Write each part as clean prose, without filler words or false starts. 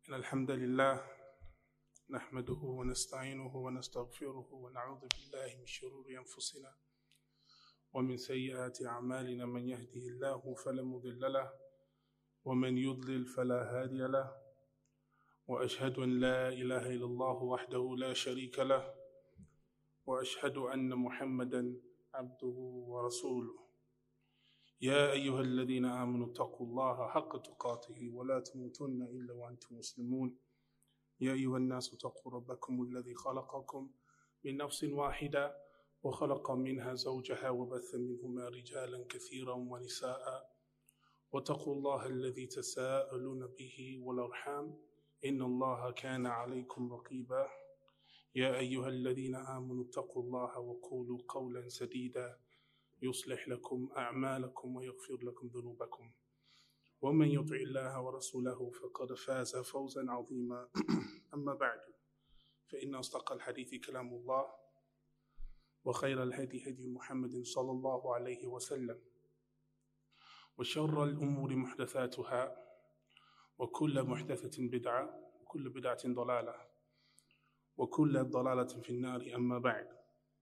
إن الحمد لله نحمده ونستعينه ونستغفره ونعوذ بالله من شرور أنفسنا ومن سيئات أعمالنا. من يهده الله فلا مضل له ومن يضلل فلا هادي له، وأشهد أن لا إله إلا الله وحده لا شريك له، وأشهد أن محمدا عبده ورسوله. يا أيها الذين آمنوا اتقوا الله حق تقاته ولا تموتن إلا وأنتم مسلمون. يا أيها الناس اتقوا ربكم الذي خلقكم من نفس واحدة وخلق منها زوجها وبث منهما رجالا كثيرا ونساء، واتقوا الله الذي تساءلون به والأرحام إن الله كان عليكم رقيبا. يا أيها الذين آمنوا اتقوا الله وقولوا قولا سديدا يصلح لكم أعمالكم ويغفر لكم ذنوبكم، ومن يطع الله ورسوله فقد فاز فوزا عظيما. أما بعد، فإن أصدق الحديث كلام الله، وخير الهدي هدي محمد صلى الله عليه وسلم، وشر الأمور محدثاتها، وكل محدثة بدعة، وكل بدعة ضلالة، وكل ضلالة في النار. أما بعد.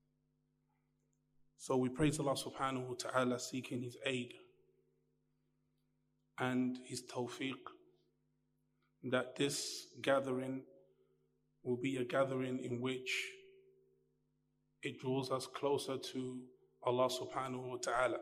So we praise Allah subhanahu wa ta'ala, seeking His aid and His tawfiq, that this gathering will be a gathering in which it draws us closer to Allah subhanahu wa ta'ala.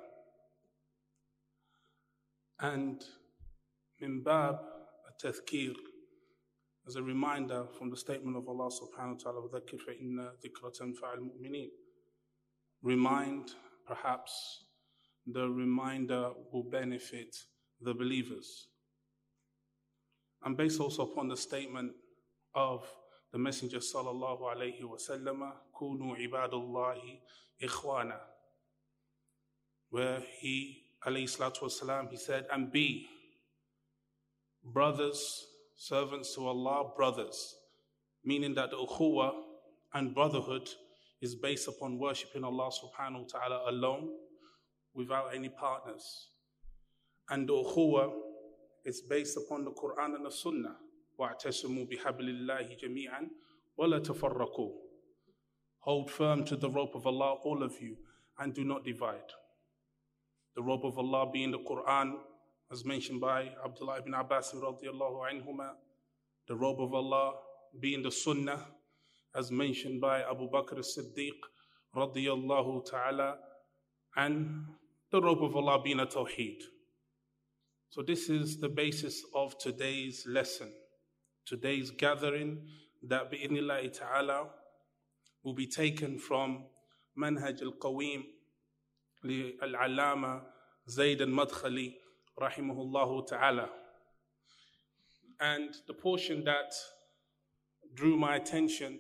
And min bab at-tathkir, as a reminder from the statement of Allah subhanahu wa ta'ala, وَذَكِّرْ فَإِنَّ ذِكْرَ تَنْفَعُ الْمُؤْمِنِينَ. Remind, perhaps the reminder will benefit the believers. And based also upon the statement of the Messenger sallallahu alayhi wa sallam, Kunu ibadallahi ikhwana, where he, alayhi salatu wasalam, he said, and be brothers, servants to Allah, brothers, meaning that the ukhuwa and brotherhood is based upon worshipping Allah subhanahu wa ta'ala alone without any partners. And the ukhuwa is based upon the Quran and the Sunnah. وَاعْتَسِمُوا بِحَبْلِ اللَّهِ جَمِيعًا وَلَا تَفَرَّقُوا. Hold firm to the rope of Allah, all of you, and do not divide. The rope of Allah being the Quran, as mentioned by Abdullah ibn Abbas radiyallahu anhuma. The rope of Allah being the Sunnah, as mentioned by Abu Bakr as-Siddiq radiyallahu ta'ala, and the rope of Allah being a tawheed. So this is the basis of today's lesson, today's gathering, that bi'idhnillahi ta'ala will be taken from Manhaj al-Qawim li al-Allama Zayd al-Madkhali rahimahullahu ta'ala. And the portion that drew my attention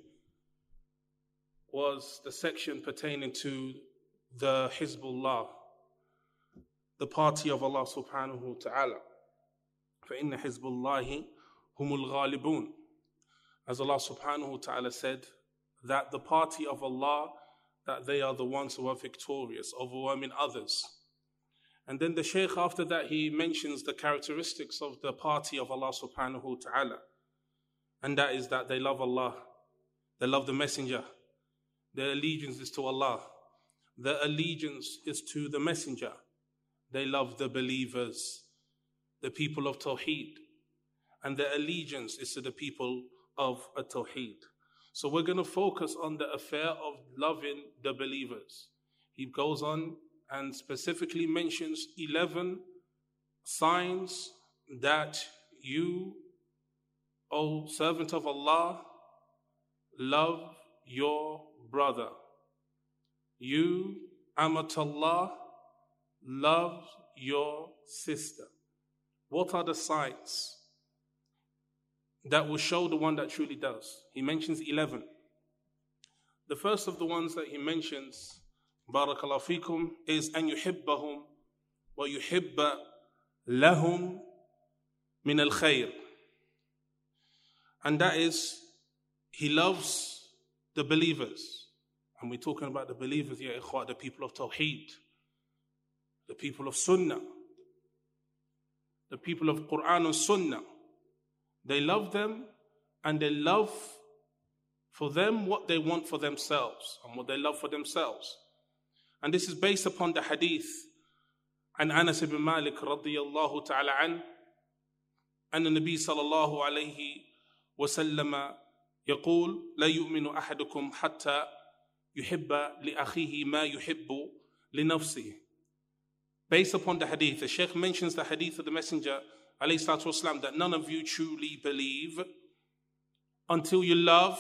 was the section pertaining to the Hizbullah, the party of Allah subhanahu wa ta'ala. فَإِنَّ حِزْبُ اللَّهِ هُمُ الْغَالِبُونَ. As Allah subhanahu wa ta'ala said, that the party of Allah, that they are the ones who are victorious, overwhelming others. And then the Shaykh, after that, he mentions the characteristics of the party of Allah subhanahu wa ta'ala. And that is that they love Allah, they love the Messenger. Their allegiance is to Allah. Their allegiance is to the Messenger. They love the believers, the people of Tawheed. And their allegiance is to the people of a Tawheed. So we're going to focus on the affair of loving the believers. He goes on and specifically mentions 11 signs that you, O servant of Allah, love your brother. You, Amatallah, love your sister. What are the signs that will show the one that truly does? He mentions 11. The first of the ones that he mentions, Barakallahu fikum, is أن يحبهم ويحب لهم من الخير. And that is, he loves the believers. And we're talking about the believers here, the people of Tawheed, the people of Sunnah, the people of Quran and Sunnah. They love them, and they love for them what they want for themselves and what they love for themselves. And this is based upon the hadith عن أنس بن مالك رضي الله تعالى عنه أن النبي صلى الله عليه وسلم يقول لا يؤمن أحدكم حتى يحب لأخيه ما يحب لنفسه. Based upon the hadith, the Shaykh mentions the hadith of the Messenger alayhi salatu wasalam, that none of you truly believe until you love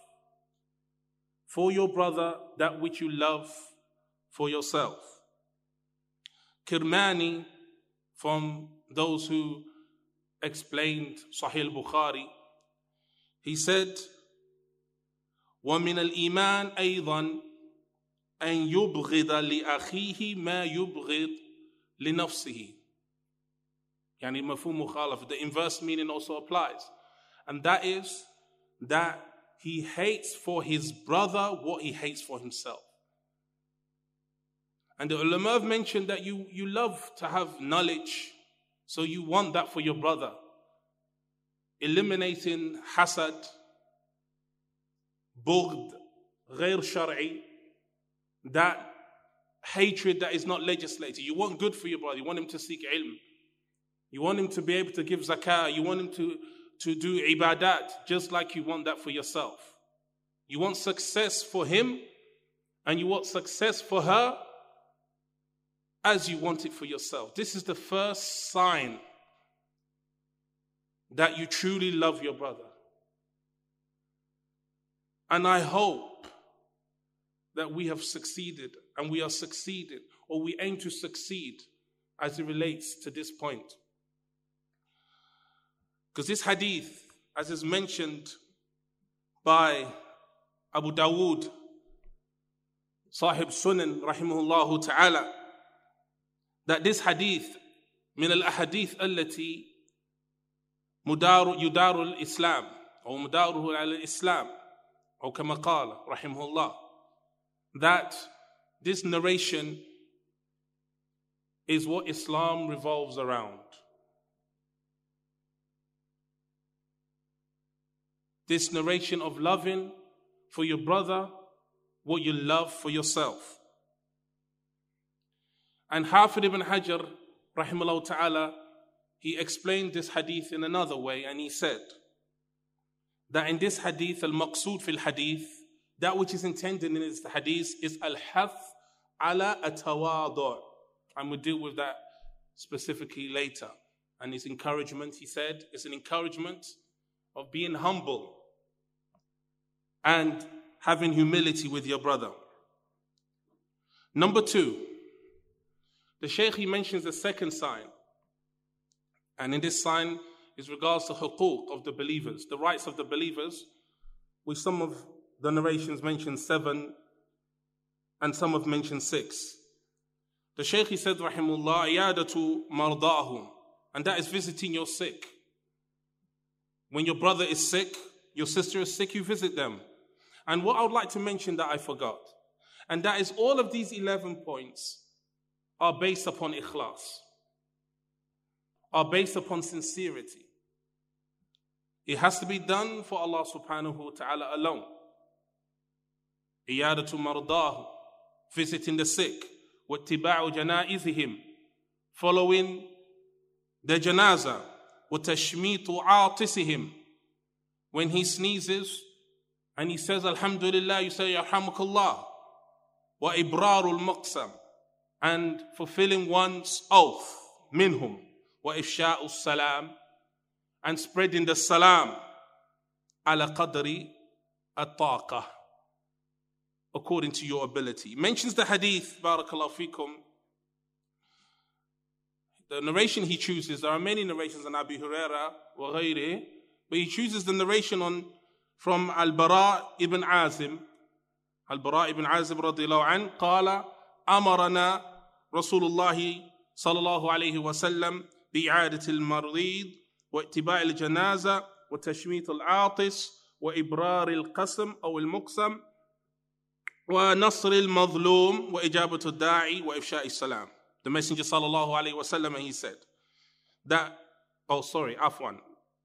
for your brother that which you love for yourself. Kirmani, from those who explained Sahih al-Bukhari, he said, وَمِنَ الْإِيمَانِ أَيْضًا أَنْ يُبْغِضَ لِأَخِيهِ مَا يُبْغِض لِنَفْسِهِ. Yani mafhum mukhalaf. The inverse meaning also applies. And that is that he hates for his brother what he hates for himself. And the ulama have mentioned that you love to have knowledge, so you want that for your brother. Eliminating hasad, bughd, ghair shar'i, that hatred that is not legislated. You want good for your brother. You want him to seek ilm. You want him to be able to give zakah. You want him to do ibadat, just like you want that for yourself. You want success for him, and you want success for her as you want it for yourself. This is the first sign that you truly love your brother. And I hope that we have succeeded, and we are succeeded, or we aim to succeed as it relates to this point. Because this hadith, as is mentioned by Abu Dawood, Sahib Sunan, rahimahullah ta'ala, that this hadith, من الأحاديث التي يدار الإسلام أو مداره على الإسلام أو كما قال رحمه الله, that this narration is what Islam revolves around. This narration of loving for your brother what you love for yourself. And Hafid ibn Hajar, rahimahullah ta'ala, he explained this hadith in another way, and he said that in this hadith, al-maqsood fil hadith, that which is intended in this hadith is al-hath ala at-tawadu'. And we'll deal with that specifically later. And his encouragement, he said, is an encouragement of being humble and having humility with your brother. Number 2, the Shaykh, he mentions the second sign. And in this sign is regards to huquq of the believers, the rights of the believers, which some of the narrations mention 7 and some have mentioned 6. The Shaykh, he said, rahimullah, iyadatu mardahum, and that is visiting your sick. When your brother is sick, your sister is sick, you visit them. And what I would like to mention that I forgot, and that is all of these 11 points are based upon ikhlas, are based upon sincerity. It has to be done for Allah subhanahu wa ta'ala alone. Iyadatu mardahu, visiting the sick. Wattiba'u janaizihim, following the janaza. Watashmitu aatisihim, when he sneezes and he says alhamdulillah, you say yarhamukallah. Wa ibrarul maqsam, and fulfilling one's oath, minhum. Wa ifsha'us salam, and spreading the salam, ala qadri at-taqah, according to your ability. He mentions the hadith, barakallahu fikum. The narration he chooses, there are many narrations on Abu Huraira wa ghayrihi, but he chooses the narration from Al-Bara ibn Azim. Al-Bara ibn Azim radiyallahu an, qala amarana Rasulullah sallallahu alayhi wa sallam bi'adati al-marid wa ittiba' al-janaza wa tashmit al-aatis wa ibrar al-qasm aw al-muqsam wa nasr al-mazlum wa ijabatu al-da'i wa ifsha' al-salam. The Messenger sallallahu alayhi wa sallam, he said that, afwan,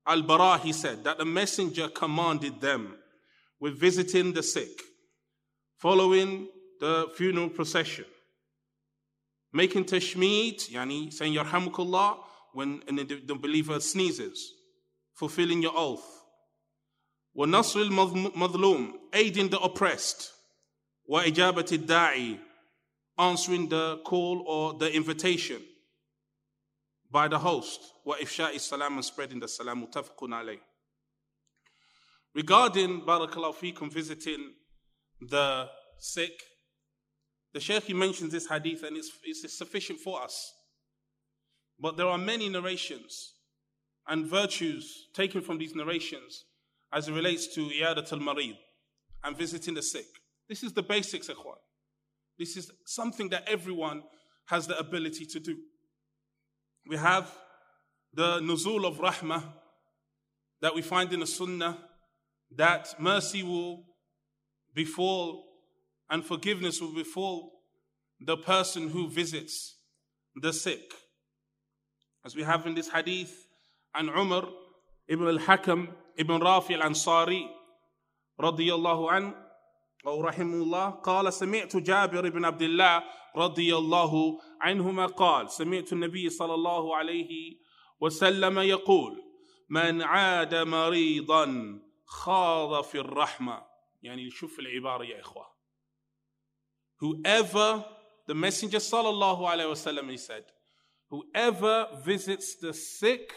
Al-Bara, he said, that the messenger commanded them with visiting the sick, following the funeral procession, making tashmeed, yani saying yarhamukallah when the believer sneezes, fulfilling your oath, wa nasr al-madhlum, aiding the oppressed, wa ijabat al-da'i, answering the call or the invitation by the host, wa ifsha'i salam, and spreading the salam, muttafaqun alayh. Regarding, barakallahu feekum, visiting the sick, the Shaykh, he mentions this hadith and it's sufficient for us. But there are many narrations and virtues taken from these narrations as it relates to iyadat al-marid and visiting the sick. This is the basics, ikhwan. This is something that everyone has the ability to do. We have the nuzul of rahmah that we find in the sunnah, that mercy will befall and forgiveness will befall the person who visits the sick. As we have in this hadith, and Umar ibn al-Hakam ibn Rafi al-Ansari radiyallahu anhu أو رحمه الله قال سمعت جابر بن عبد الله رضي الله عنهما قال سمعت النبي صلى الله عليه وسلم يقول من عاد مريضا خاض في الرحمة. يعني شوف العبارة يا إخوة. Whoever, the Messenger sallallahu alayhi wa sallam, he said, whoever visits the sick,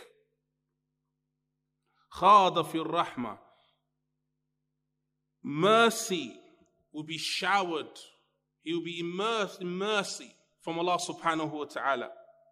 خاض في الرحمة, mercy will be showered, he will be immersed in mercy from Allah subhanahu wa ta'ala.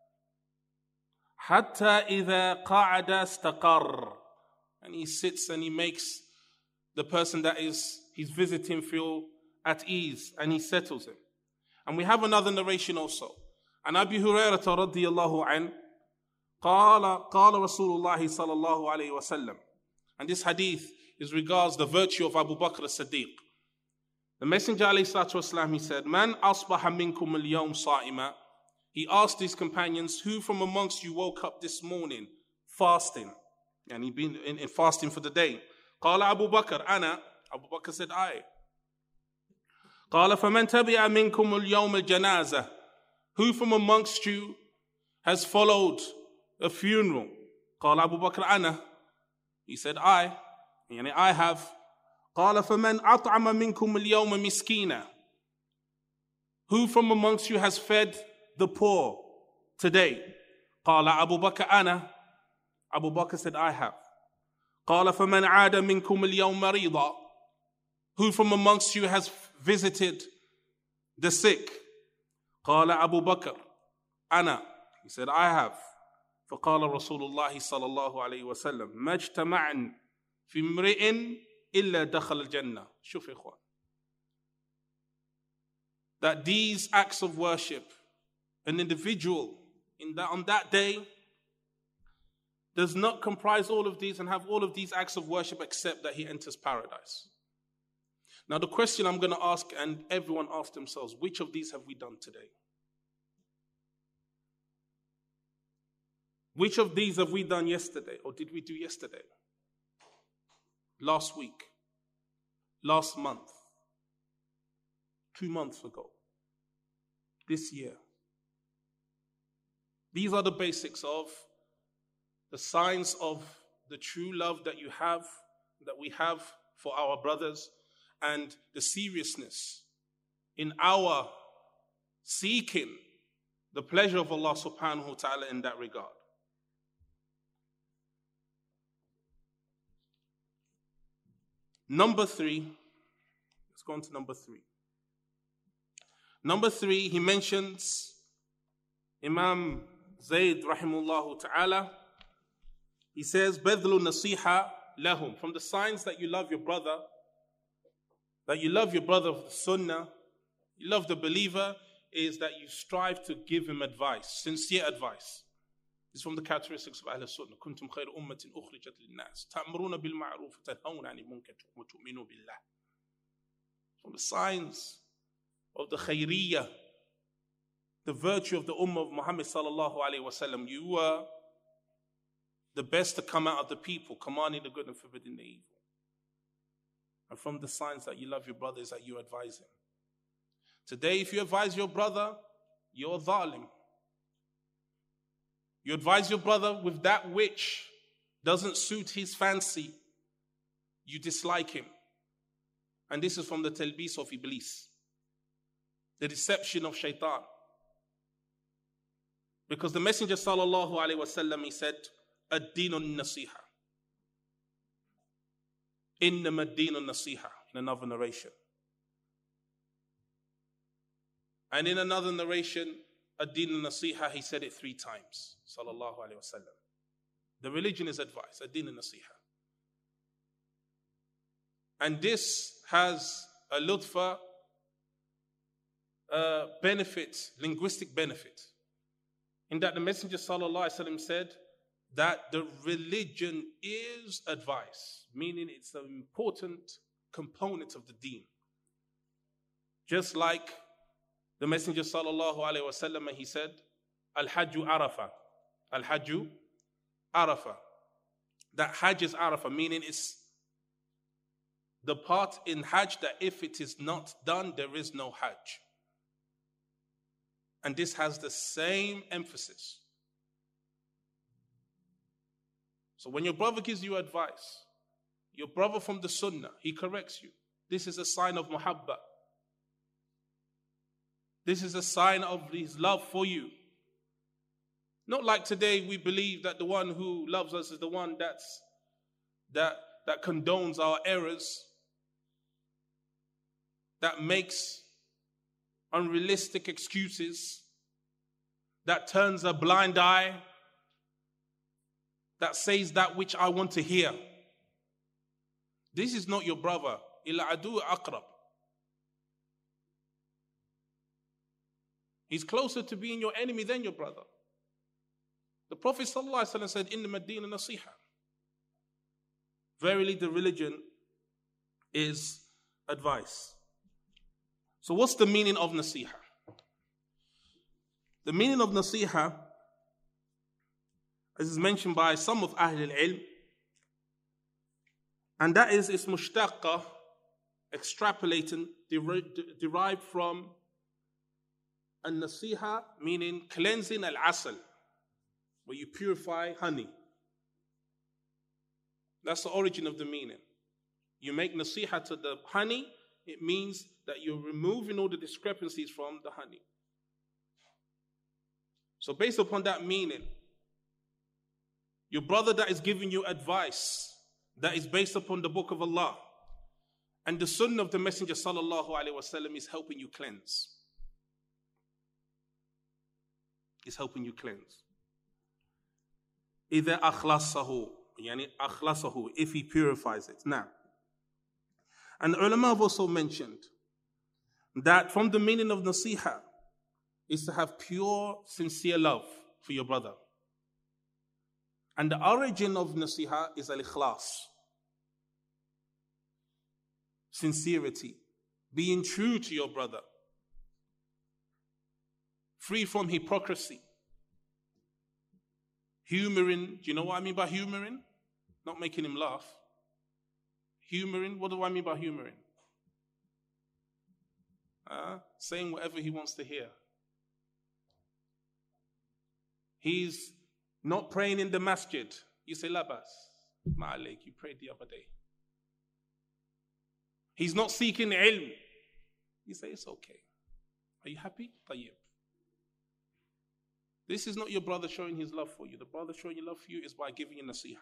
حتى إذا قعد استقر, and he sits and he makes the person that he's visiting feel at ease and he settles him. And we have another narration also. And Abu Hurairah radiyallahu anhu قال رسول الله صلى الله عليه وسلم. And this hadith is regards the virtue of Abu Bakr as-Siddiq. The Messenger alayhi salatu wasalam, he said, Man asbaha minkum al-yawm sa'ima. He asked his companions, who from amongst you woke up this morning fasting? And he'd been in fasting for the day. قال Abu Bakr, Ana. Abu Bakr said, I. قال فمن تبع منكم اليوم الجنازة. Who from amongst you has followed a funeral? قال Abu Bakr, Ana. He said, I. Yani I have. قال فمن أطعم منكم اليوم مسكينا. Who from amongst you has fed the poor today? قال أبو بكر أنا. Abu Bakr said, I have. قال فمن عاد منكم اليوم مريضا. Who from amongst you has visited the sick? قال أبو بكر أنا. He said, I have. فقال رسول الله صلى الله عليه وسلم ما اجتمعن في امرئ إلا دخل الجنة. شوف يا إخوان. That these acts of worship, an individual on that day does not comprise all of these and have all of these acts of worship except that he enters paradise. Now the question I'm going to ask, and everyone ask themselves, which of these have we done today? Which of these have we done yesterday, or did we do yesterday? Last week, last month, 2 months ago, this year. These are the basics of the signs of the true love that we have for our brothers, and the seriousness in our seeking the pleasure of Allah subhanahu wa ta'ala in that regard. Number 3, let's go on to number 3. Number 3, he mentions Imam Zayd rahimahullah ta'ala. He says, Badlu nasiha lahum. From the signs that you love your brother, of the sunnah, you love the believer, is that you strive to give him advice, sincere advice. It's from the characteristics of Ahl Sunnah. Kuntum khayra ummatin ukhrijat lin-nas ta'muruna bil ma'ruf wa tanhawna 'anil munkar wa tu'minuna billah. From the signs of the khayriyah, the virtue of the ummah of Muhammad sallallahu alaihi wasallam, you were the best to come out of the people, commanding the good and forbidding the evil. And from the signs that you love your brother is that you advise him. Today, if you advise your brother, you're dhalim. You advise your brother with that which doesn't suit his fancy. You dislike him. And this is from the talbis of Iblis, the deception of shaitan. Because the Messenger sallallahu alaihi wasallam, he said, ad-deenun nasiha. Innama ad-deenun nasiha, in another narration. And in another narration, ad-deenun nasiha, he said it 3 times, sallallahu alaihi wasallam. The religion is advice, ad-deenun nasiha. And this has a lutfa benefit, linguistic benefit, in that the Messenger sallallahu alaihi wasallam said that the religion is advice, meaning it's an important component of the deen. Just like the Messenger sallallahu alaihi wasallam, he said, Al-Hajju Arafah. Al-Hajju Arafah. That Hajj is Arafah, meaning it's the part in Hajj that if it is not done, there is no Hajj. And this has the same emphasis. So when your brother gives you advice, your brother from the Sunnah, he corrects you. This is a sign of muhabba. This is a sign of his love for you. Not like today we believe that the one who loves us is the one that condones our errors, that makes unrealistic excuses, that turns a blind eye, that says that which I want to hear. This is not your brother. Ila adu aqrab. He's closer to being your enemy than your brother. The Prophet ﷺ said, Innama ad-deenu nasiha. Verily the religion is advice. So what's the meaning of nasiha? The meaning of nasiha, as is mentioned by some of Ahl al-Ilm, and that is it's mushtaqqa, extrapolating, derived from an-nasiha, meaning cleansing al-asal, where you purify honey. That's the origin of the meaning. You make nasiha to the honey, it means that you're removing all the discrepancies from the honey. So based upon that meaning, your brother that is giving you advice that is based upon the book of Allah and the sunnah of the Messenger sallallahu alaihi wasallam is helping you cleanse. Is helping you cleanse. Either akhlasahu, yani akhlasahu, if he purifies it. Now, and the ulama have also mentioned that from the meaning of nasiha is to have pure, sincere love for your brother. And the origin of nasiha is al-ikhlas. Sincerity. Being true to your brother. Free from hypocrisy. Humoring. Do you know what I mean by humoring? Not making him laugh. Humoring. What do I mean by humoring? Saying whatever he wants to hear. He's not praying in the masjid. You say, Labas, ma'alik, you prayed the other day. He's not seeking ilm. You say, it's okay. Are you happy? Tayyib. This is not your brother showing his love for you. The brother showing his love for you is by giving you nasiha.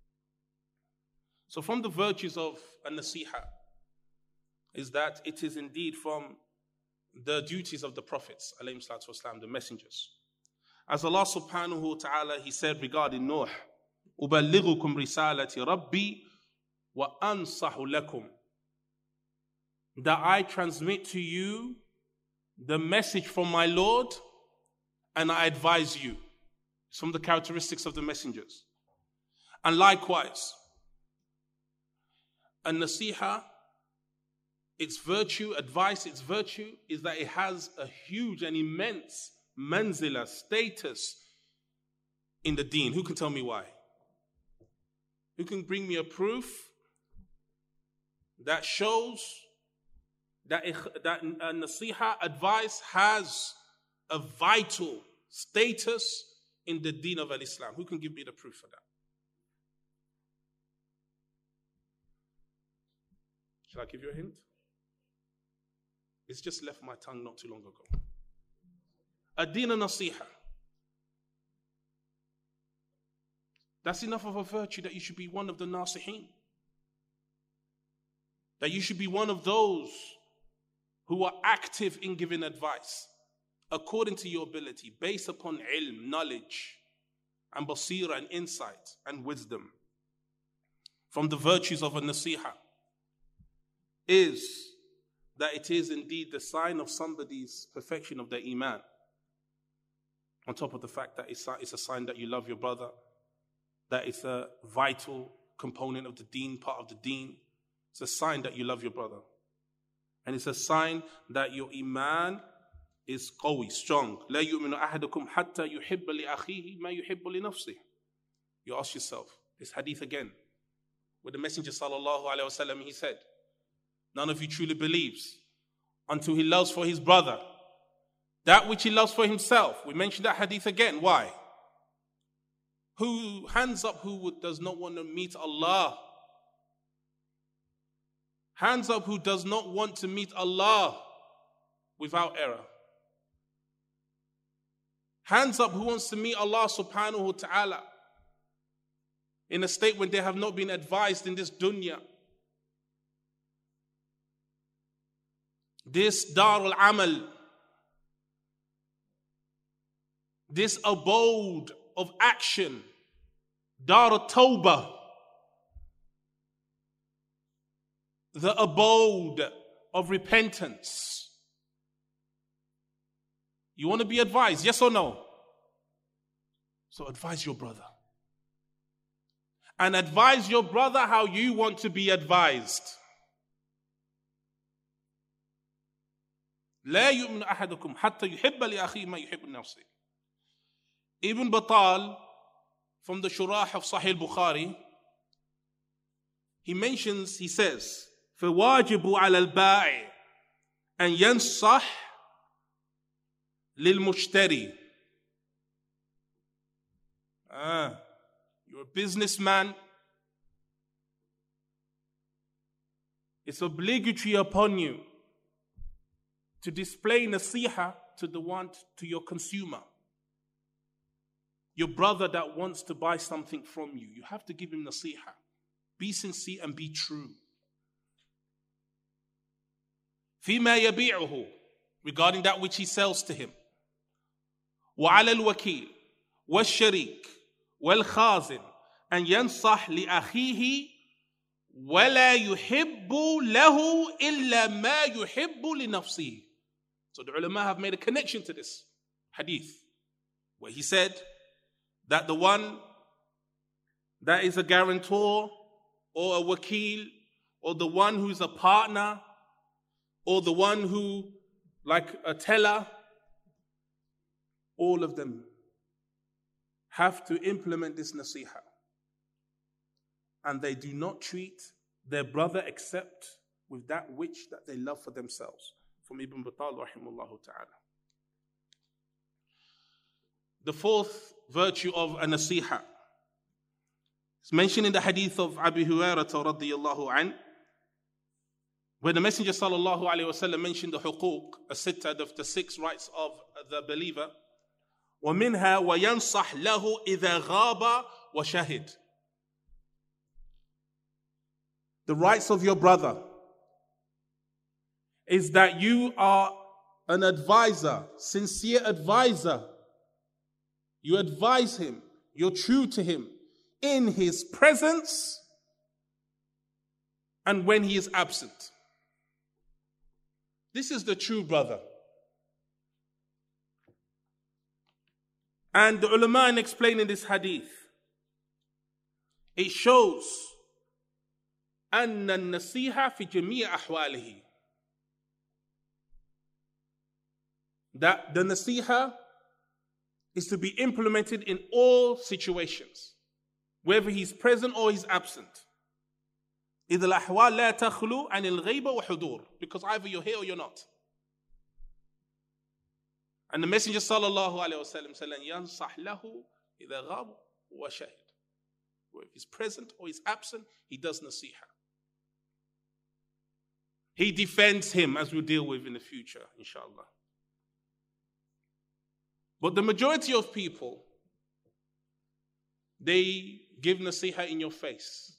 So from the virtues of a nasiha is that it is indeed from the duties of the prophets, alayhi salatu wasalam, the messengers. As Allah subhanahu wa ta'ala, He said regarding Nuh, أُبَلِّغُكُمْ رِسَالَةِ رَبِّي وَأَنصَحُ لَكُمْ. That I transmit to you the message from my Lord and I advise you. Some of the characteristics of the messengers. And likewise, a nasiha, its virtue, advice, its virtue is that it has a huge and immense manzila, status in the deen. Who can tell me why? Who can bring me a proof that shows that nasiha, advice, has a vital status in the deen of Islam? Who can give me the proof for that? Shall I give you a hint? It's just left my tongue not too long ago. Ad-din nasiha. That's enough of a virtue that you should be one of the nasihin. That you should be one of those who are active in giving advice according to your ability, based upon ilm, knowledge, and basira, and insight, and wisdom. From the virtues of a nasiha is that it is indeed the sign of somebody's perfection of their iman. On top of the fact that it's a sign that you love your brother, that it's a vital component of the deen, part of the deen. It's a sign that you love your brother. And it's a sign that your iman is qawi, strong. لا يؤمن أحدكم حتى يحب لأخيه ما يحب لنفسه. You ask yourself, this hadith again, where the Messenger sallallahu alaihi wasallam, he said, none of you truly believes until he loves for his brother that which he loves for himself. We mentioned that hadith again. Why? Hands up who does not want to meet Allah? Hands up who does not want to meet Allah without error? Hands up who wants to meet Allah subhanahu wa ta'ala in a state when they have not been advised in this dunya. This dar al-amal, this abode of action, dar al-tawbah, the abode of repentance. You want to be advised, yes or no? So advise your brother. And advise your brother how you want to be advised. لا يؤمن أحدكم حتى يحب لأخيه ما يحب لنفسه. Ibn Battal, from the Shurah of Sahih Bukhari, he says, فواجب على البائع أن ينصح للمشتري. You're a businessman. It's obligatory upon you to display nasiha to your consumer. Your brother that wants to buy something from you. You have to give him nasiha. Be sincere and be true. فيما يبيعه, regarding that which he sells to him. وعلى الوكيل والشريك والخازن أن ينصح لأخيه ولا يحب له إلا ما يحب لنفسه. So the ulama have made a connection to this hadith, where he said that the one that is a guarantor or a wakil, or the one who's a partner, or the one who, like a teller, all of them have to implement this nasiha. And they do not treat their brother except with that which that they love for themselves. From Ibn Battal rahimahullah ta'ala. The fourth virtue of a nasiha is mentioned in the hadith of Abu Hurairah radiyallahu an, where the Messenger sallallahu alayhi wa sallam mentioned the huquq, the 6 rights of the believer. وَمِنْهَا وَيَنْصَحْ لَهُ إِذَا غَابَ وَشَهِدْ. The rights of your brother is that you are an advisor, sincere advisor. You advise him, you're true to him in his presence and when he is absent. This is the true brother. And the ulama, in explaining this hadith, it shows أن النصيحة في جميع أحواله, that the nasiha is to be implemented in all situations. whether he's present or he's absent. إذ الأحوال لا تخلو عن الغيبة وحضور, because either you're here or you're not. And the Messenger sallallahu alayhi wa sallam said, ينصح له إذا غاب وشهد. If he's present or he's absent, he does nasiha. He defends him, as we'll deal with in the future, inshallah. But the majority of people, they give nasiha in your face.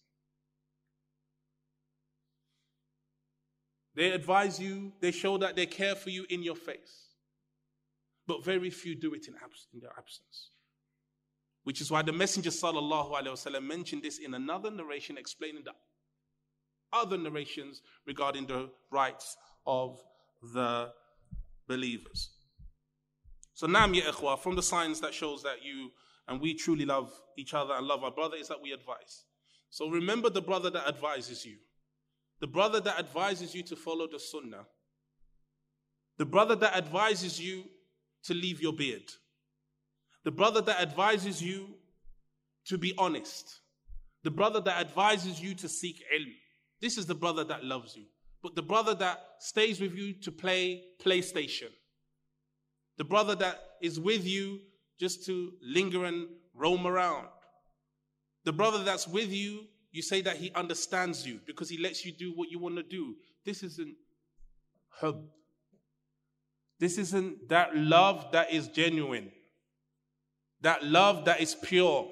They advise you, they show that they care for you in your face. But very few do it in their absence. Which is why the Messenger sallallahu alaihi wasallam mentioned this in another narration, explaining the other narrations regarding the rights of the believers. So naam ya ikhwa, from the signs that shows that you and we truly love each other and love our brother is that we advise. So remember the brother that advises you. The brother that advises you to follow the sunnah. The brother that advises you to leave your beard. The brother that advises you to be honest. The brother that advises you to seek ilm. This is the brother that loves you. But the brother that stays with you to play PlayStation. The brother that is with you just to linger and roam around. The brother that's with you, you say that he understands you because he lets you do what you want to do. This isn't hub. This isn't that love that is genuine. That love that is pure.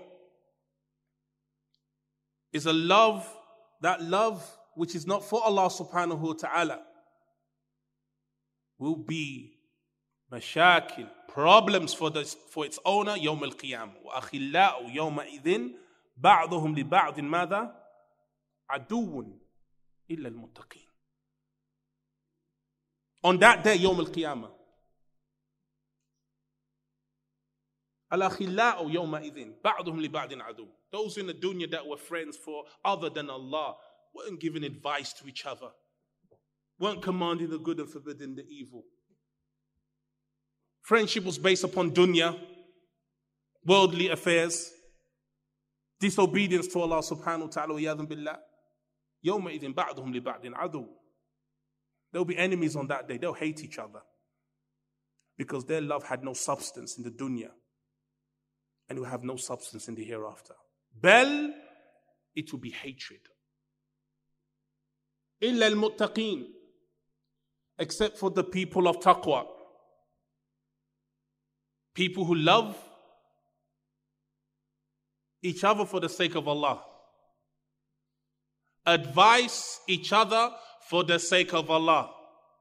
Is a love, that love which is not for Allah subhanahu wa ta'ala, will be mashakil, problems for its owner يوم القيامة. وأخلاء يومئذ بعضهم لبعض ماذا؟ عدو إلا المتقين. On that day, يوم القيامة, الأخلاء يومئذ بعضهم لبعض عدو. Those in the dunya that were friends for other than Allah weren't giving advice to each other, weren't commanding the good and forbidding the evil. Friendship was based upon dunya, worldly affairs, disobedience to Allah subhanahu wa ta'ala, وَيَذْنْ بِاللَّهِ يَوْمَئِذٍ بَعْضُهُمْ لِبَعْضٍ عَدُوٌ. There'll be enemies on that day. They'll hate each other because their love had no substance in the dunya and will have no substance in the hereafter. Bel, it will be hatred. إِلَّا الْمُتَّقِينَ, except for the people of taqwa. People who love each other for the sake of Allah. Advise each other for the sake of Allah.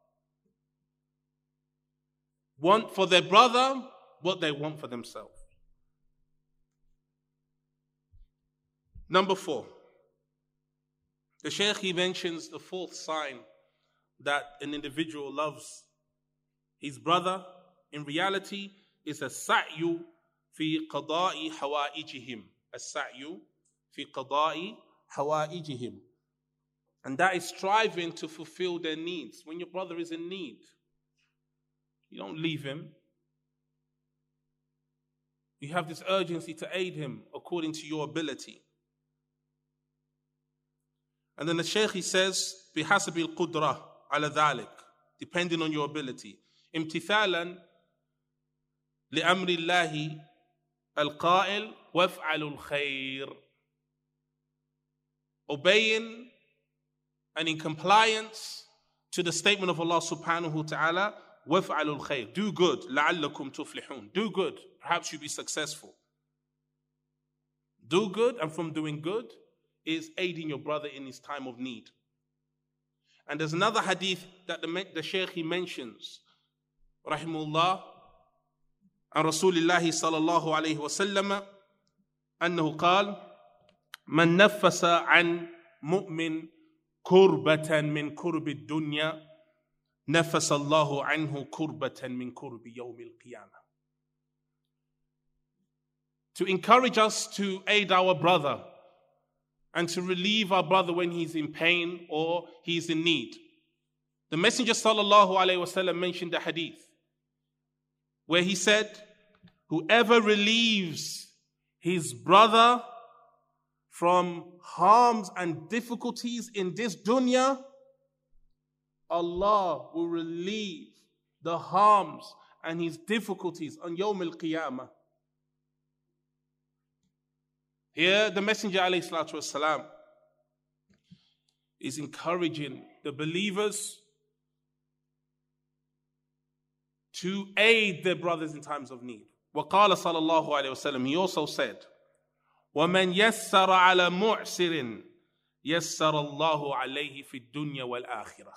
Want for their brother what they want for themselves. Number 4. The Shaykh, he mentions the 4th sign that an individual loves his brother. In reality, is a sa'yu fi qada'i hawa'ijihim. A sa'yu fi qada'i hawa'ijihim. And that is striving to fulfill their needs. When your brother is in need, you don't leave him. You have this urgency to aid him according to your ability. And then the Shaykh, he says, بِحَسَبِ الْقُدْرَةِ عَلَى ذَلِكَ, depending on your ability. امتثالا لأمر الله القائل وَافْعَلُوا الْخَيْرِ. Obeying and in compliance to the statement of Allah subhanahu wa ta'ala, وَافْعَلُوا الْخَيْرِ. Do good, لَعَلَّكُمْ تُفْلِحُونَ. Do good, perhaps you'll be successful. Do good, and from doing good is aiding your brother in his time of need. And there's another hadith that the Shaykh, he mentions, rahimullah, عن رسول الله صلى الله عليه وسلم أنه قال من نفس عن مؤمن كربة من كرب الدنيا نفس الله عنه كربة من كرب يوم القيامة. To encourage us to aid our brother and to relieve our brother when he's in pain or he's in need. The Messenger sallallahu alayhi wasallam mentioned the hadith where he said, whoever relieves his brother from harms and difficulties in this dunya, Allah will relieve the harms and his difficulties on Yawm al-Qiyamah. Here, the Messenger ﷺ is encouraging the believers to aid their brothers in times of need. وقال صلى الله عليه وسلم, he also said, وَمَنْ يَسَّرَ عَلَى مُعْسِرٍ يَسَّرَ اللَّهُ عَلَيْهِ فِي الدُّنْيَا وَالْآخِرَةِ.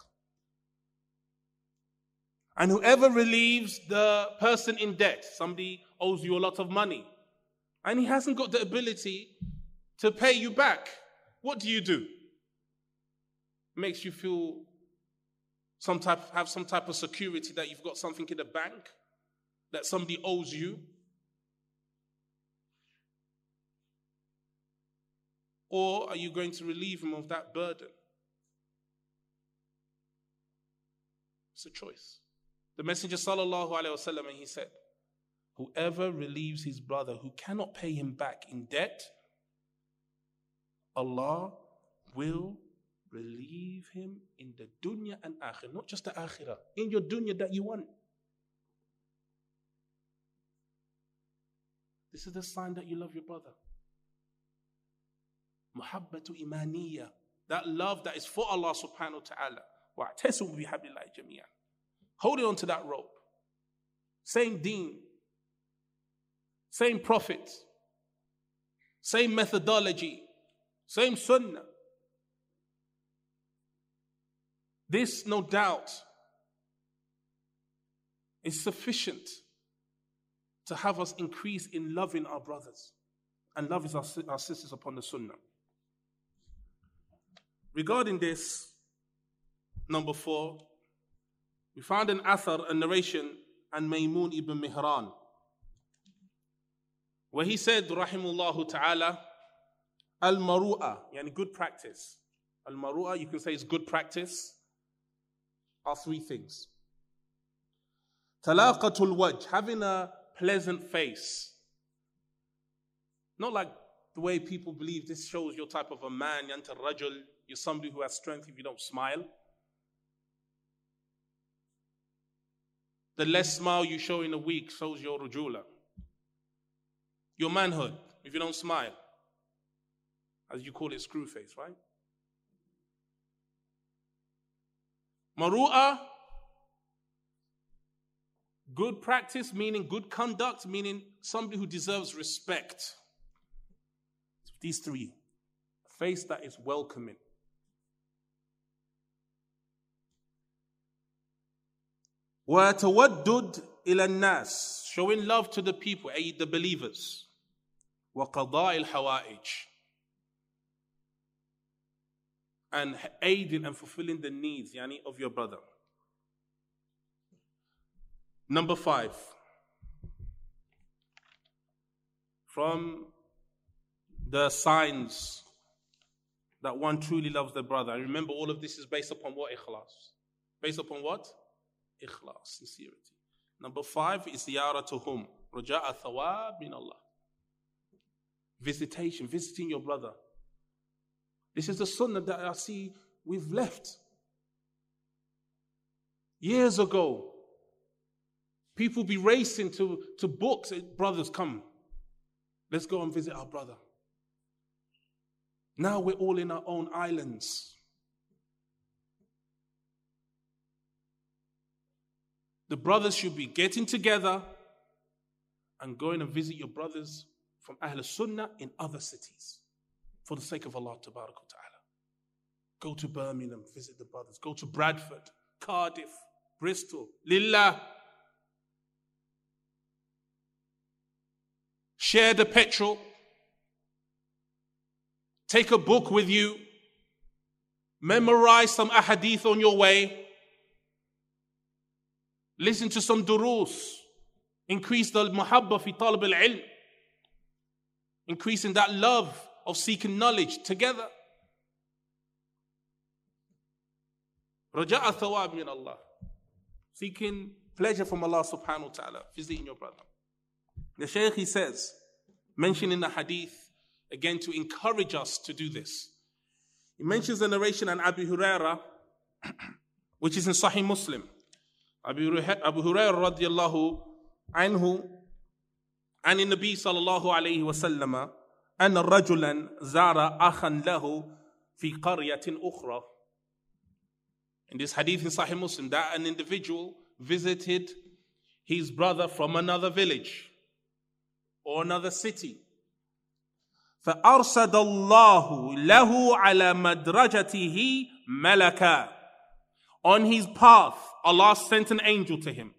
And whoever relieves the person in debt, somebody owes you a lot of money, and he hasn't got the ability to pay you back, what do? Makes you feel have some type of security that you've got something in the bank, that somebody owes you. Or are you going to relieve him of that burden? It's a choice. The Messenger sallallahu alaihi wasallam, he said, whoever relieves his brother who cannot pay him back in debt, Allah will relieve him in the dunya and akhirah. Not just the akhirah, in your dunya that you want. This is the sign that you love your brother. Muhabbatu imaniyya. That love that is for Allah subhanahu wa ta'ala. Wa'tasimu bihablillahi jami'an. Holding on to that rope. Same deen. Same prophet. Same methodology. Same sunnah. This, no doubt, is sufficient to have us increase in loving our brothers and loving our sisters upon the sunnah. Regarding this, number 4, we found an athar, a narration, and Maymun ibn Mihran, where he said, rahimullahu ta'ala, al-maru'a, yani good practice. Al-maru'a, you can say it's good practice, are 3 things. Talaqatul wajh, having a pleasant face. Not like the way people believe this shows your type of a man, yanta rajul, you're somebody who has strength if you don't smile. The less smile you show in a week shows your rujula. Your manhood, if you don't smile. As you call it, screw face, right? Maru'a, good practice, meaning good conduct, meaning somebody who deserves respect. So these 3. A face that is welcoming. وَتَوَدُّدْ إِلَى النَّاسِ, showing love to the people, i.e. the believers. وَقَضَاءِ الْحَوَائِجِ, and aiding and fulfilling the needs, yani, of your brother. Number 5, from the signs that one truly loves their brother. And remember, all of this is based upon what? Ikhlas. Based upon what? Ikhlas, sincerity. Number 5 is ziyaratuhum, raja'a thawab min Allah. Visitation, visiting your brother. This is the sunnah that I see we've left. Years ago, people be racing to books. Brothers, come. Let's go and visit our brother. Now we're all in our own islands. The brothers should be getting together and going and visit your brothers from Ahl Sunnah in other cities. For the sake of Allah Tabarak wa Ta'ala. Go to Birmingham, visit the brothers. Go to Bradford, Cardiff, Bristol. Lillah. Share the petrol. Take a book with you. Memorize some ahadith on your way. Listen to some durus. Increase the muhabba fi talib al-ilm. Increasing that love of seeking knowledge together. Raja'a thawab min Allah. Seeking pleasure from Allah subhanahu wa ta'ala. Visiting your brother. The Shaykh, he says, mentioning the hadith again, to encourage us to do this. He mentions the narration an Abu Huraira, which is in Sahih Muslim. Abu Huraira radiyallahu anhu, عن النبي صلى الله عليه وسلم أن رجلا زار أخا له في قرية أخرى. In this hadith in Sahih Muslim, that an individual visited his brother from another village or another city. فأرسد الله له على مدرجته ملكا. On his path, Allah sent an angel to him.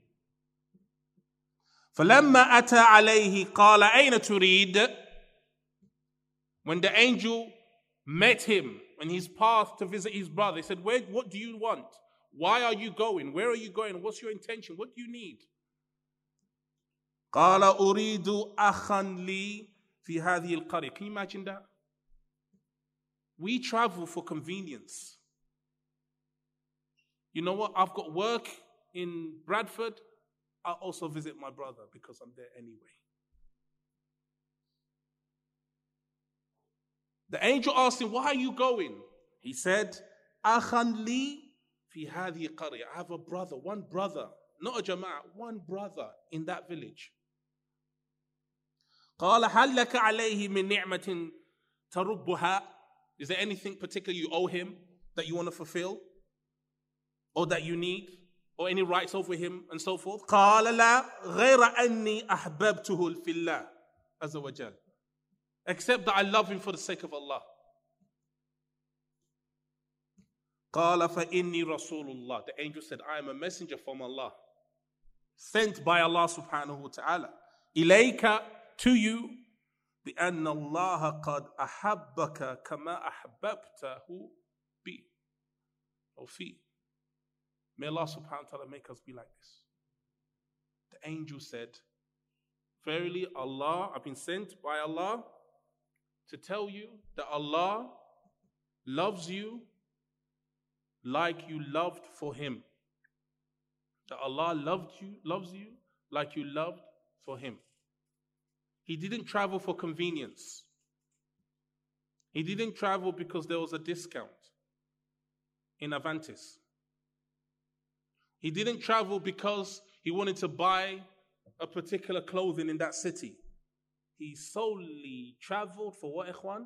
فلما أتى عليه قال أين تريد. When the angel met him on his path to visit his brother, he said, what do you want? Why are you going? Where are you going? What's your intention? What do you need? قال أريد أخا لي في هذه القرية. Can you imagine that? We travel for convenience. You know what? I've got work in Bradford. I'll also visit my brother because I'm there anyway. The angel asked him, why are you going? He said, أخا لي في هذه القرية. I have a brother, one brother, not a jama'ah, one brother in that village. قال هل لك عليه من نعمة تربها. Is there anything particular you owe him that you want to fulfill? Or that you need? Or any rights over him and so forth? قال لا غير أني أحببته في الله عز وجل. Except that I love him for the sake of Allah. قال فإني رسول الله. The angel said, I am a messenger from Allah, sent by Allah subhanahu wa ta'ala. إليك, to you, بأن الله قد أحبك كما أحببته بي. Or fi. May Allah subhanahu wa ta'ala make us be like this. The angel said, verily Allah, I've been sent by Allah to tell you that Allah loves you like you loved for him. That Allah loves you like you loved for him. He didn't travel for convenience. He didn't travel because there was a discount in Avantis. He didn't travel because he wanted to buy a particular clothing in that city. He solely traveled for what, ikhwan?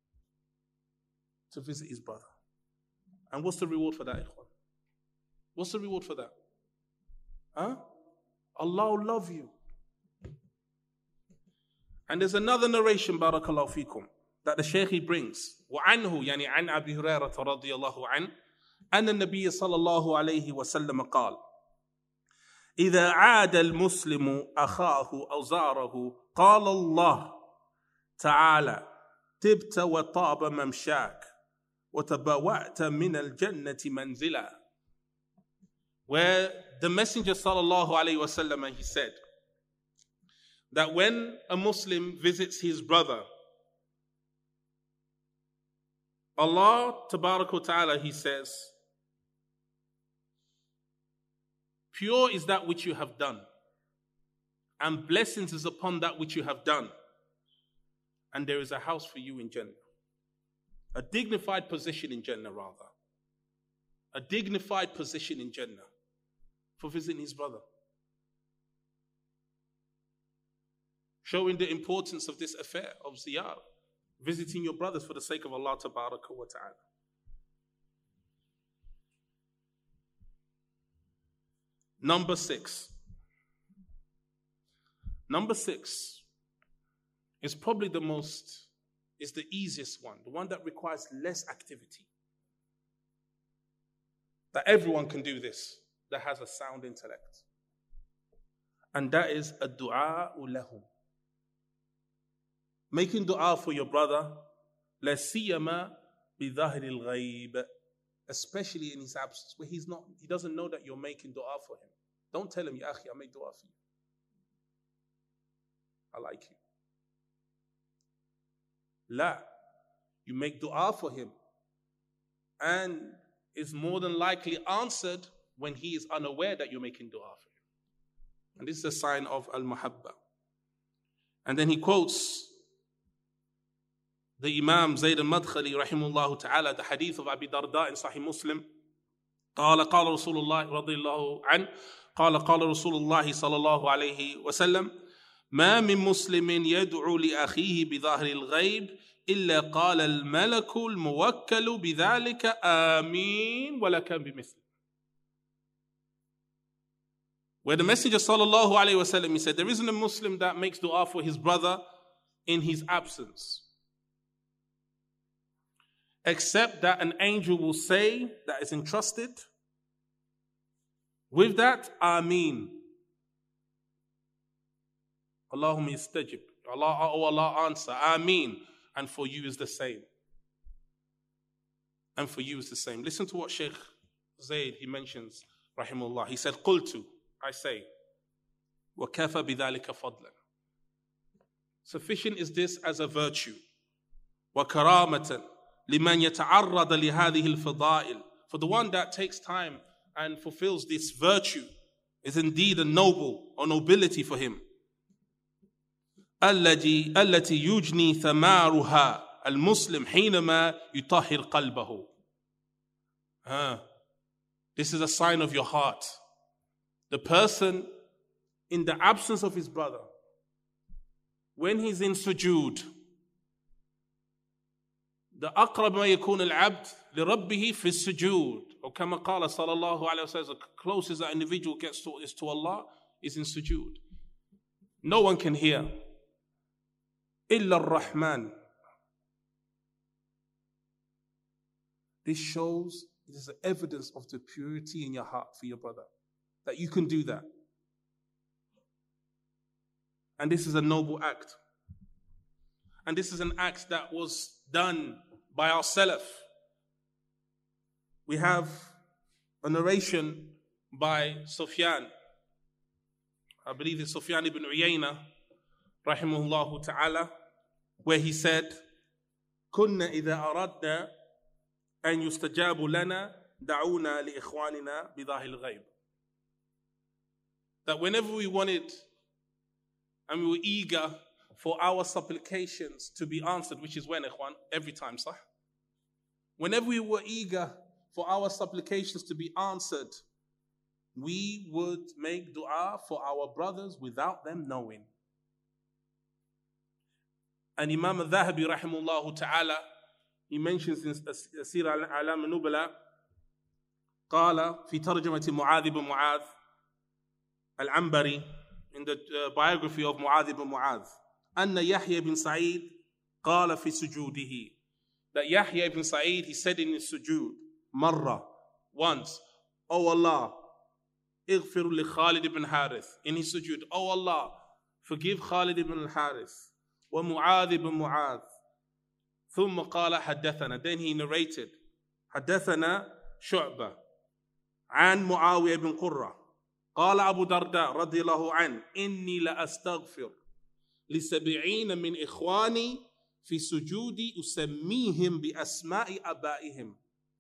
To visit his brother. And what's the reward for that, ikhwan? What's the reward for that? Huh? Allah will love you. And there's another narration, barakallahu fikum, that the Shaykh he brings. وعنه يعني عن أبي هريرة رضي الله عنه أن النبي صلى الله عليه وسلم قال إذا عاد المسلم أخاه أو زاره قال الله تعالى تبت وطاب ممشاك وتبوأت من الجنة منزلا. Where the Messenger sallallahu alayhi wa sallam, he said that when a Muslim visits his brother, Allah tabarak wa ta'ala, he says, pure is that which you have done, and blessings is upon that which you have done, and there is a house for you in Jannah. A dignified position in Jannah, rather. A dignified position in Jannah for visiting his brother. Showing the importance of this affair of ziyarah, visiting your brothers for the sake of Allah tabaraka wa ta'ala. Number 6. Number 6 is probably is the easiest one, the one that requires less activity. That everyone can do this, that has a sound intellect. And that is ad-du'a lahum. Making dua for your brother, la siyama bi dhahril ghaib, especially in his absence, where he doesn't know that you're making dua for him. Don't tell him, ya akhi, I make dua for you. I like you. La, you make dua for him, and it's more than likely answered when he is unaware that you're making dua for him. And this is a sign of al-muhabba. And then he quotes the Imam Zayd al-Madkhali rahimahullah ta'ala, the hadith of Abi Darda in Sahih Muslim, قال رسول الله رضي الله عنه قال رسول الله صلى الله عليه وسلم ما من مسلم يدعو لأخيه بظاهر الغيب إلا قال الملك الموكل بذلك آمين ولك بمثل. Where the Messenger sallallahu alayhi wa sallam, he said, there isn't a Muslim that makes dua for his brother in his absence, except that an angel will say that is entrusted with that, Ameen. Allahumma istajib. Allah answer. Ameen. And for you is the same. And for you is the same. Listen to what Shaykh Zayd, he mentions, rahimahullah. He said, Qultu, I say, وَكَفَى بِذَلِكَ فَضْلًا. Sufficient is this as a virtue. وَكَرَامَةً لِمَنْ يَتَعَرَّضَ لِهَذِهِ الْفَضَائِلِ. For the one that takes time and fulfills this virtue is indeed a noble or nobility for him. التي يجني ثمارها المسلم حينما يطهر قلبه. This is a sign of your heart. The person in the absence of his brother, when he's in sujood, the أقرب ما يكون العبد لربه في السجود. Or كما قال صلى الله عليه وسلم, the closest that individual gets to is to Allah is in sujood. No one can hear. إلا الرحمن. This shows, it is evidence of the purity in your heart for your brother, that you can do that. And this is a noble act. And this is an act that was done by our Salaf. We have a narration by Sufyan. I believe it's Sufyan ibn Uyayna, rahimahullah ta'ala, where he said, كنا إذا أردنا أن يستجاب لنا دعونا لإخواننا بظاهر الغيب. That whenever we wanted and we were eager for our supplications to be answered, which is when, ikhwan, every time, sah? Whenever we were eager for our supplications to be answered, we would make dua for our brothers without them knowing. And Imam al-Dhahabi rahimahullah ta'ala, he mentions in Sir al-Alam al-Nubala, قال في ترجمة معاذ بن معاذ al-Anbari, in the biography of Mu'adh ibn Mu'adh, أن يحيى بن سعيد قال في سجوده, that Yahya ibn Sa'id, he said in his sujood, مرة, once, Oh Allah, اغفر لخالد ibn Harith, in his sujood, Oh Allah, forgive Khalid ibn al-Harith, ومعاذ ibn Mu'adh. ثم قال حدثنا, then he narrated, حدثنا شعبة عن معاوية بن قرة قال أبو درداء رضي الله عنه إني لأستغفر ل70 من إخواني في سجودي أسميهم بأسماء أبائهم.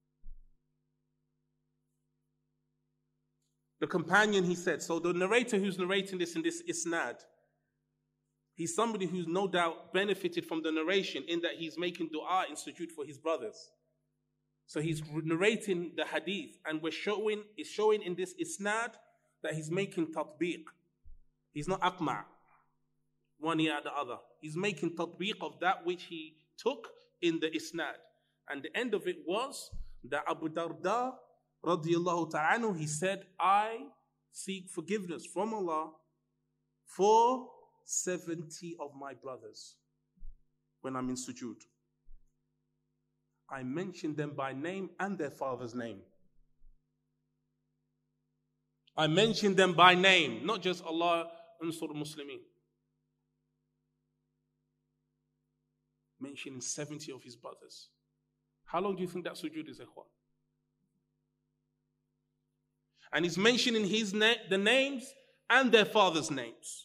The companion, he said, so the narrator who's narrating this in this isnad, he's somebody who's no doubt benefited from the narration in that he's making dua in sujood for his brothers. So he's narrating the hadith, and it's showing in this isnad that he's making tatbiq. He's not aqma', one ear at the other. He's making tatbiq of that which he took in the isnad. And the end of it was that Abu Darda radiyallahu ta'ala, he said, I seek forgiveness from Allah for 70 of my brothers when I'm in sujood. I mention them by name and their father's name. I mention them by name, not just Allah ansur Muslimin. Mentioning 70 of his brothers. How long do you think that sujood is, ikhwan? And he's mentioning the names and their fathers' names.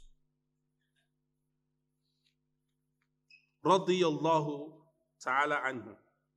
Radiyallahu ta'ala anhu.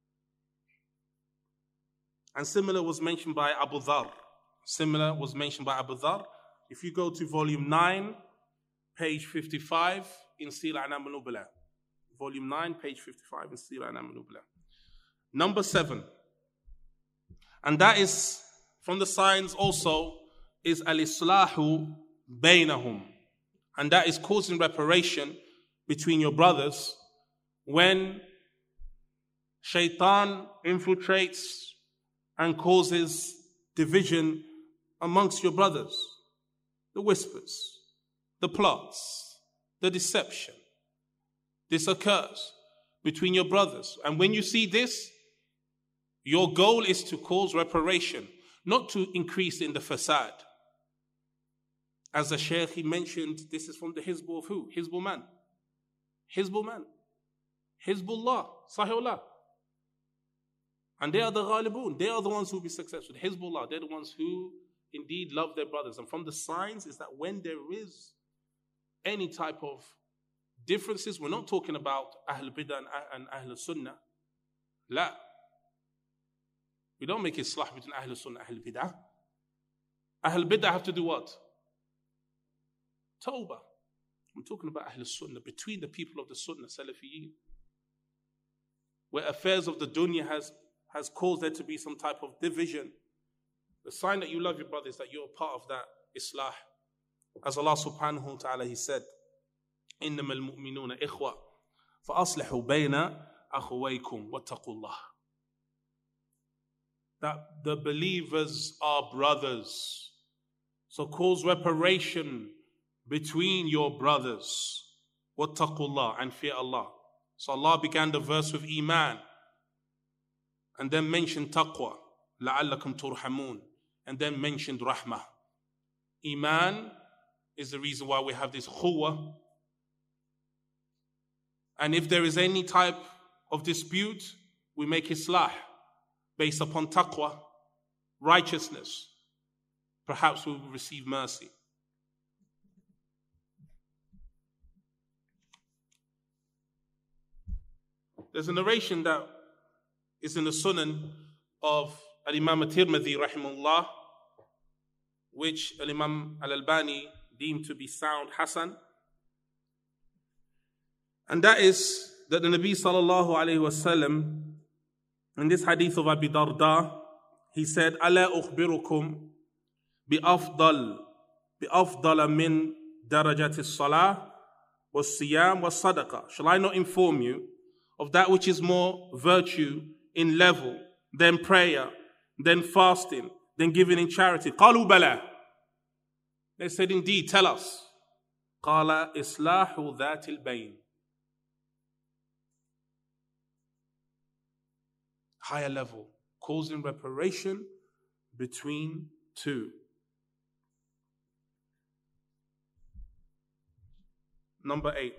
And similar was mentioned by Abu Dhar. Similar was mentioned by Abu Dhar. If you go to volume 9, page 55 in Sir al-Alam al-Nubala. volume 9, page 55 in Sirah A'lam Nubla. Number 7. And that is, from the signs also, is al-islahu baynahum. And that is causing reparation between your brothers when shaitan infiltrates and causes division amongst your brothers. The whispers, the plots, the deception. This occurs between your brothers. And when you see this, your goal is to cause reparation, not to increase in the fasad. As the Shaykh, he mentioned, this is from the Hizb of who? Hizbul Man. Hizbul Man. Hizbullah. Sahihullah. And they are the ghalibun. They are the ones who will be successful. Hizbullah, they're the ones who indeed love their brothers. And from the signs is that when there is any type of differences, we're not talking about Ahl Bidah and Ahl Sunnah. La. We don't make islah between Ahl Sunnah and Ahl Bidah. Ahl Bidah have to do what? Tawbah. I'm talking about Ahl Sunnah, between the people of the Sunnah, Salafiyin. Where affairs of the dunya has caused there to be some type of division. The sign that you love your brother is that you're a part of that islah. As Allah subhanahu wa ta'ala, He said, إِنَّمَا الْمُؤْمِنُونَ إِخْوَةً فَأَصْلِحُوا بَيْنَ أَخُوَيْكُمْ وَاتَّقُوا اللَّهِ. That the believers are brothers. So cause reparation between your brothers. وَاتَّقُوا اللَّهِ, and fear Allah. So Allah began the verse with Iman, and then mentioned taqwa, لَعَلَّكُمْ تُرْحَمُونَ, and then mentioned rahmah. Iman is the reason why we have this khuwa. And if there is any type of dispute, we make islah based upon taqwa, righteousness. Perhaps we will receive mercy. There's a narration that is in the Sunan of Al-Imam At-Tirmidhi rahimahullah, which Al-Imam Al-Albani deemed to be sound, Hasan. And that is that the Nabi sallallahu alayhi wasallam, in this hadith of Abi Darda, he said, أَلَا أُخْبِرُكُمْ بِأَفْضَلَ مِنْ دَرَجَةِ الصَّلَاةِ وَالصِّيَامِ وَالصَّدَقَةِ. Shall I not inform you of that which is more virtue in level than prayer, than fasting, than giving in charity? قَالُوا بَلَى. They said, indeed, tell us. قَالَ إِصْلَاحُ ذَاتِ الْبَيْنِ. Higher level, causing reparation between two. Number 8.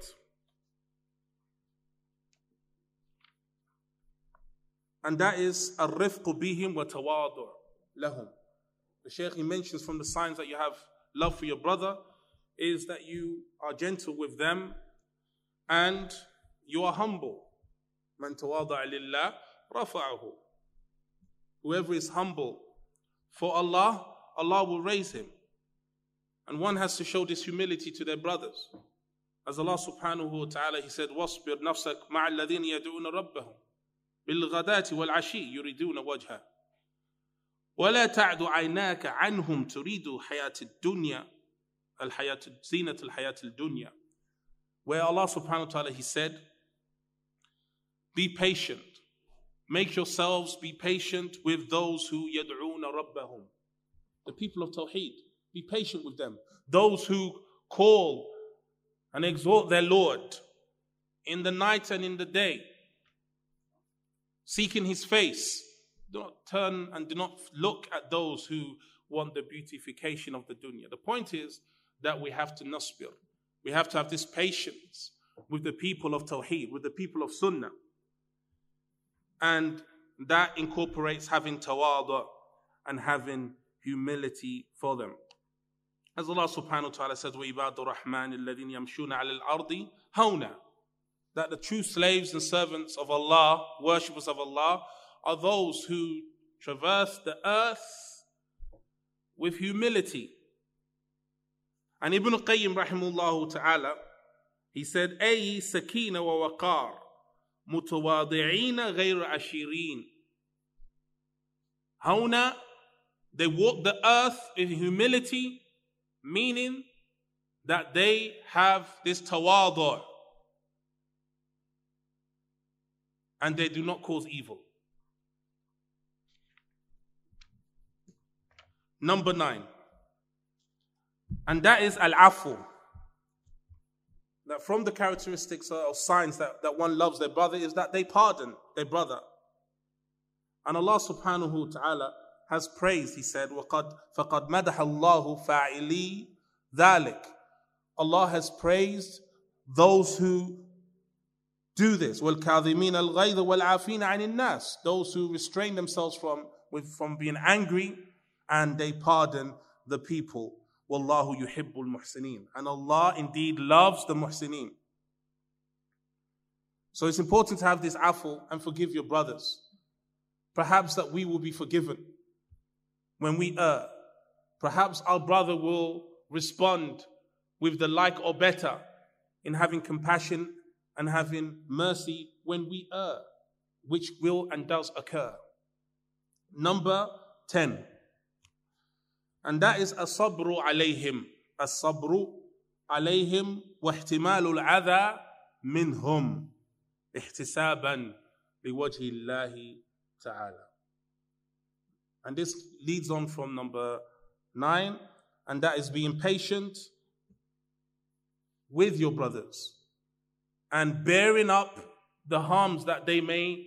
And that is الرفق بهم وتواضع لهم. The Shaykh, he mentions from the signs that you have love for your brother is that you are gentle with them and you are humble. من تواضع لله رفعه. Whoever is humble for Allah, Allah will raise him. And one has to show this humility to their brothers. As Allah subhanahu wa ta'ala, He said, وَاصْبِرْ نَفْسَكَ مَعَ الَّذِينَ يَدْعُونَ رَبَّهُمْ بِالْغَدَاةِ وَالْعَشِيِّ يُرِيدُونَ وَجْهَهُ وَلَا تَعْدُ عَيْنَاكَ عَنْهُمْ تُرِيدُ حَيَاةِ الدُّنْيَا زِينَةَ الْحَيَاةِ الدُّنْيَا. Where Allah subhanahu wa ta'ala, He said, be patient. Make yourselves be patient with those who يَدْعُونَ رَبَّهُمْ. The people of Tawheed. Be patient with them. Those who call and exhort their Lord in the night and in the day, seeking His face. Do not turn and do not look at those who want the beautification of the dunya. The point is that we have to nasbir. We have to have this patience with the people of Tawheed, with the people of Sunnah. And that incorporates having tawadu and having humility for them. As Allah subhanahu wa ta'ala says, وَإِبَادُ الرَّحْمَنِ الَّذِينَ يَمْشُونَ عَلَى الْأَرْضِ هَوْنًا. That the true slaves and servants of Allah, worshippers of Allah, are those who traverse the earth with humility. And Ibn Qayyim rahimahullah ta'ala, He said, أي سكينة ووقار متواضعين غير عشيرين. Hawna, they walk the earth in humility, meaning that they have this tawadu, and they do not cause evil. Number 9, and that is al-afu. That from the characteristics or signs that one loves their brother is that they pardon their brother. And Allah subhanahu wa ta'ala has praised, He said, فَقَدْ مَدَحَ اللَّهُ فَاعِلِي ذَلِكَ. Allah has praised those who do this. وَالْكَاظِمِينَ الْغَيْظَ وَالْعَافِينَ عَنِ النَّاسِ. Those who restrain themselves from being angry, and they pardon the people. وَاللَّهُ يُحِبُّ الْمُحْسِنِينَ. And Allah indeed loves the muhsineen. So it's important to have this afu and forgive your brothers. Perhaps that we will be forgiven when we err. Perhaps our brother will respond with the like or better in having compassion and having mercy when we err, which will and does occur. Number 10. And that is as-sabru alayhim. As-sabru alayhim wa ihtimalu al-adha minhum ihtisaban liwajhi Allahi ta'ala. And this leads on from number 9, and that is being patient with your brothers and bearing up the harms that they may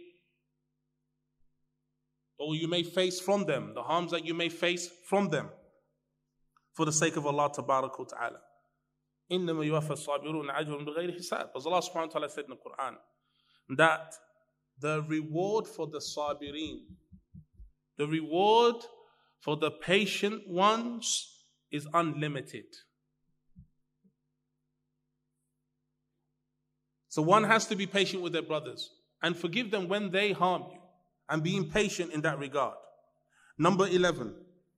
or you may face from them, the harms that you may face from them, for the sake of Allah tabarak wa ta'ala. إِنَّمَا يُوَفَّى الصَّابِرُونَ أَجْرُهُمْ بِغَيْرِ حِسَابٍ. As Allah subhanahu wa ta'ala said in the Quran, that the reward for the sabirin, the reward for the patient ones is unlimited. So one has to be patient with their brothers and forgive them when they harm you, and being patient in that regard. Number 11.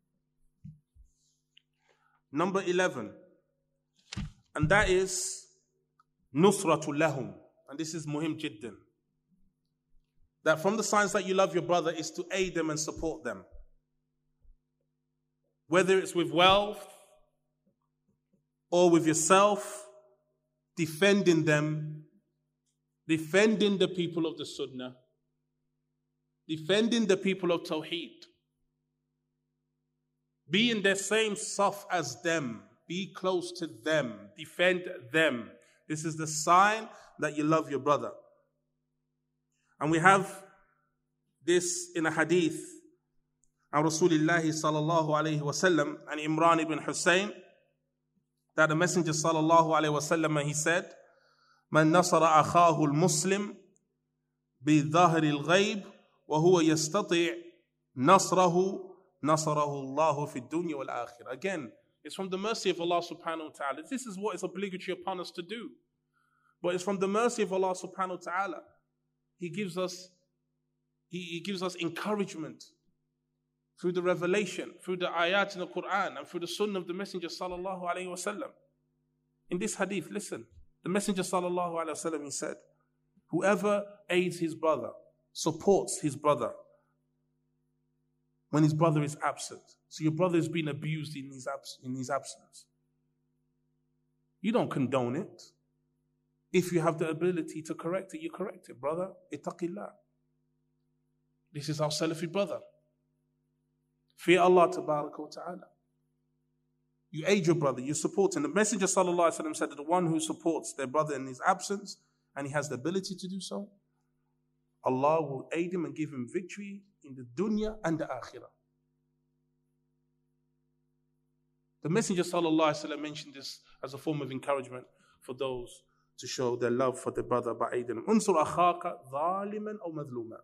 And that is nusratul lahum. And this is muhim jiddan. That from the signs that you love your brother is to aid them and support them. Whether it's with wealth or with yourself, defending them, defending the people of the Sunnah, defending the people of Tawheed. Be in the same saf as them. Be close to them. Defend them. This is the sign that you love your brother. And we have this in a hadith of Rasulullah sallallahu alayhi wa sallam and Imran ibn Hussein, that the Messenger sallallahu alayhi wa sallam, he said, "Man nasara akhahu al-muslim bi-dhahri al-ghayb wa huwa yastati' nasrahu nasarahu Allahu fi dunya wal akhirah." Again, it's from the mercy of Allah subhanahu wa ta'ala. This is what is obligatory upon us to do. But it's from the mercy of Allah subhanahu wa ta'ala. He gives us encouragement through the revelation, through the ayat in the Quran, and through the sunnah of the Messenger sallallahu alayhi wa sallam. In this hadith, listen, the Messenger sallallahu alayhi wa sallam, he said, whoever aids his brother, supports his brother when his brother is absent. So your brother is being abused in his absence. You don't condone it. If you have the ability to correct it, you correct it, brother. Ittaqillah. This is our Salafi brother. Fear Allah tabaraka wa ta'ala. You aid your brother, you support him. The Messenger sallallahu alaihi wasallam said that the one who supports their brother in his absence, and he has the ability to do so, Allah will aid him and give him victory in the dunya and the akhirah. The Messenger sallallahu alaihi wasallam mentioned this as a form of encouragement for those to show their love for their brother by aiding him. Unsur akhaka zaliman aw madhluma.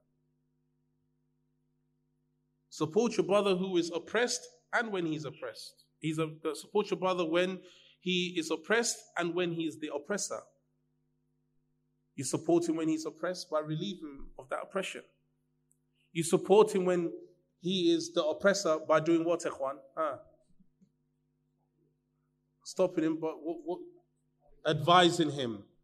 Support your brother who is oppressed and when he's oppressed. Support your brother when he is oppressed and when he is the oppressor. You support him when he's oppressed by relieving him of that oppression. You support him when he is the oppressor by doing what, ikhwan? Stopping him, but advising him,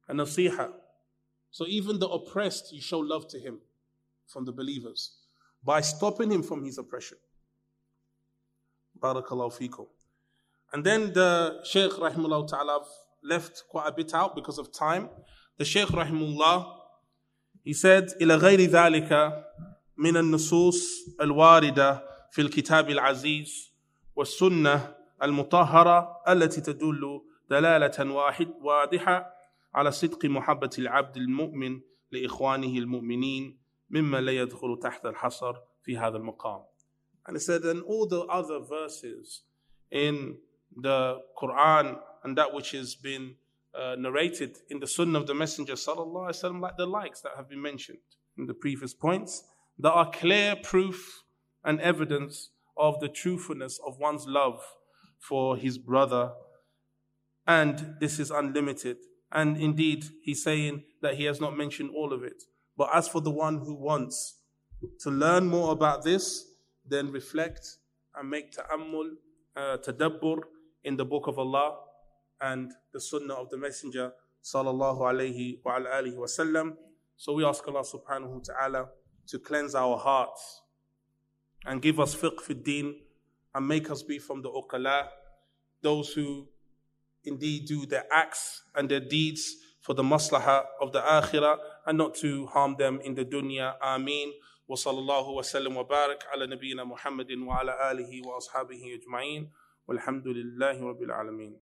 and nasiha. So even the oppressed, you show love to him from the believers by stopping him from his oppression. Barakallahu feekum. And then the Shaykh rahimahullah ta'ala left quite a bit out because of time. The Shaykh rahimahullah, he said, إلى غير ذلك من النصوص الواردة في الكتاب العزيز والسنة المطهرة التي تدل دلالة واضحة على صدق محبة العبد المؤمن لإخوانه المؤمنين مما لا يدخل تحت الحصر في هذا المقام. And he said, and all the other verses in the Quran and that which has been narrated in the Sunnah of the Messenger sallallahu alaihi wasallam, like the likes that have been mentioned in the previous points, that are clear proof and evidence of the truthfulness of one's love for his brother. And this is unlimited. And indeed, he's saying that he has not mentioned all of it. But as for the one who wants to learn more about this, then reflect and make ta'ammul, tadabbur in the book of Allah and the sunnah of the Messenger sallallahu alayhi wa alihi wa sallam. So we ask Allah subhanahu wa ta'ala to cleanse our hearts and give us fiqh fi deen and make us be from the uqala, those who indeed do their acts and their deeds for the maslahah of the akhirah and not to harm them in the dunya. Ameen. Wa sallallahu wa sallam wa barak ala nabiyyina Muhammadin wa ala alihi wa ashabihi ajma'in. Walhamdulillahi rabbil alameen.